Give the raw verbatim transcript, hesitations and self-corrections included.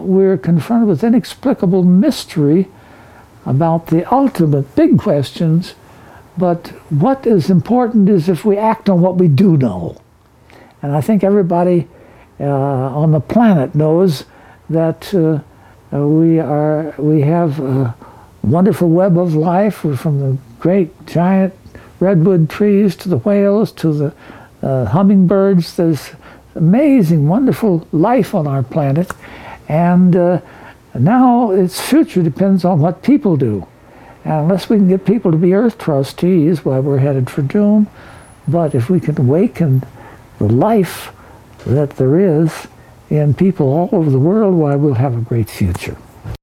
we're confronted with inexplicable mystery about the ultimate big questions, but what is important is if we act on what we do know. And I think everybody uh, on the planet knows that uh, we are we have a wonderful web of life, from the great giant redwood trees to the whales to the uh, hummingbirds. There's amazing, wonderful life on our planet, and uh, now its future depends on what people do. And unless we can get people to be Earth trustees, well, we're headed for doom. But if we can awaken the life that there is in people all over the world, why, we'll have a great future.